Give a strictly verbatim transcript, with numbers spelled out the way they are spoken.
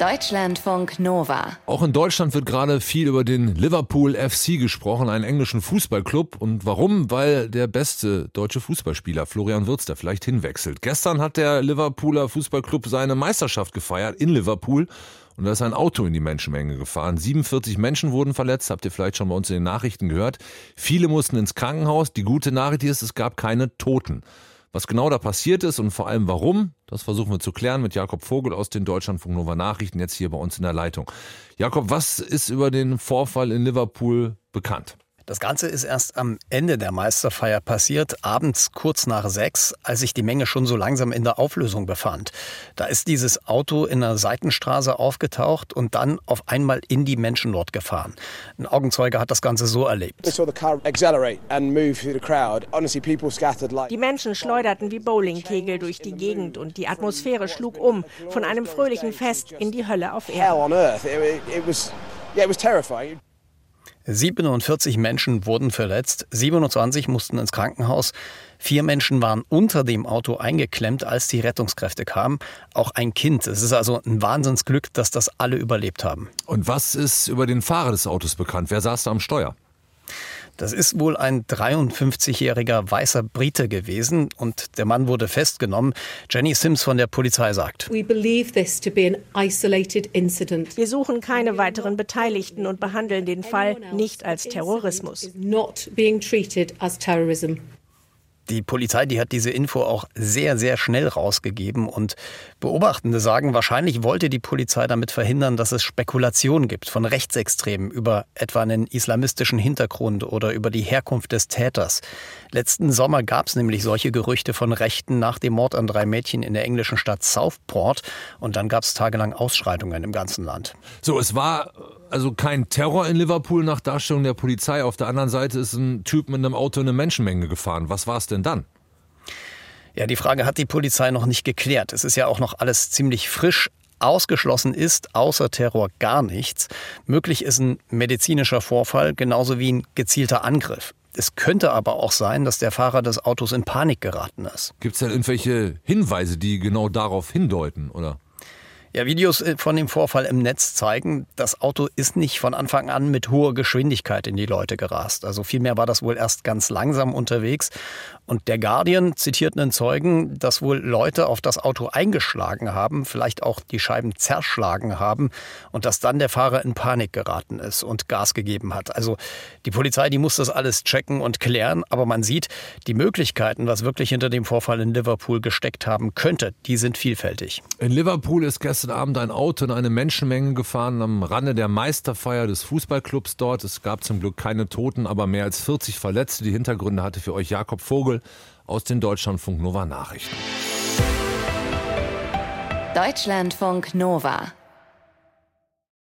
Deutschlandfunk Nova. Auch in Deutschland wird gerade viel über den Liverpool F C gesprochen, einen englischen Fußballclub. Und warum? Weil der beste deutsche Fußballspieler Florian Wirtz da vielleicht hinwechselt. Gestern hat der Liverpooler Fußballclub seine Meisterschaft gefeiert in Liverpool. Und da ist ein Auto in die Menschenmenge gefahren. siebenundvierzig Menschen wurden verletzt, habt ihr vielleicht schon bei uns in den Nachrichten gehört. Viele mussten ins Krankenhaus. Die gute Nachricht ist, es gab keine Toten. Was genau da passiert ist und vor allem warum, das versuchen wir zu klären mit Jakob Vogel aus den Deutschlandfunk Nova Nachrichten, jetzt hier bei uns in der Leitung. Jakob, was ist über den Vorfall in Liverpool bekannt? Das Ganze ist erst am Ende der Meisterfeier passiert, abends kurz nach sechs, als sich die Menge schon so langsam in der Auflösung befand. Da ist dieses Auto in einer Seitenstraße aufgetaucht und dann auf einmal in die Menschen dort gefahren. Ein Augenzeuge hat das Ganze so erlebt. Die Menschen schleuderten wie Bowlingkegel durch die Gegend und die Atmosphäre schlug um, von einem fröhlichen Fest in die Hölle auf Erden. siebenundvierzig Menschen wurden verletzt, siebenundzwanzig mussten ins Krankenhaus. Vier Menschen waren unter dem Auto eingeklemmt, als die Rettungskräfte kamen. Auch ein Kind. Es ist also ein Wahnsinnsglück, dass das alle überlebt haben. Und was ist über den Fahrer des Autos bekannt? Wer saß da am Steuer? Das ist wohl ein dreiundfünfzigjähriger weißer Brite gewesen und der Mann wurde festgenommen. Jenny Sims von der Polizei sagt: Wir suchen keine weiteren Beteiligten und behandeln den Fall nicht als Terrorismus. Die Polizei, die hat diese Info auch sehr, sehr schnell rausgegeben und Beobachtende sagen, wahrscheinlich wollte die Polizei damit verhindern, dass es Spekulationen gibt von Rechtsextremen über etwa einen islamistischen Hintergrund oder über die Herkunft des Täters. Letzten Sommer gab es nämlich solche Gerüchte von Rechten nach dem Mord an drei Mädchen in der englischen Stadt Southport und dann gab es tagelang Ausschreitungen im ganzen Land. So, es war also kein Terror in Liverpool nach Darstellung der Polizei. Auf der anderen Seite ist ein Typ mit einem Auto in eine Menschenmenge gefahren. Was war es denn dann? Ja, die Frage hat die Polizei noch nicht geklärt. Es ist ja auch noch alles ziemlich frisch. Ausgeschlossen ist außer Terror gar nichts. Möglich ist ein medizinischer Vorfall, genauso wie ein gezielter Angriff. Es könnte aber auch sein, dass der Fahrer des Autos in Panik geraten ist. Gibt es denn irgendwelche Hinweise, die genau darauf hindeuten, oder? Ja, Videos von dem Vorfall im Netz zeigen, das Auto ist nicht von Anfang an mit hoher Geschwindigkeit in die Leute gerast. Also vielmehr war das wohl erst ganz langsam unterwegs. Und der Guardian zitiert einen Zeugen, dass wohl Leute auf das Auto eingeschlagen haben, vielleicht auch die Scheiben zerschlagen haben und dass dann der Fahrer in Panik geraten ist und Gas gegeben hat. Also die Polizei, die muss das alles checken und klären, aber man sieht, die Möglichkeiten, was wirklich hinter dem Vorfall in Liverpool gesteckt haben könnte, die sind vielfältig. In Liverpool ist gestern Abend ein Auto in eine Menschenmenge gefahren am Rande der Meisterfeier des Fußballclubs dort. Es gab zum Glück keine Toten, aber mehr als vierzig Verletzte. Die Hintergründe hatte für euch Jakob Vogel aus den Deutschlandfunk Nova Nachrichten. Deutschlandfunk Nova.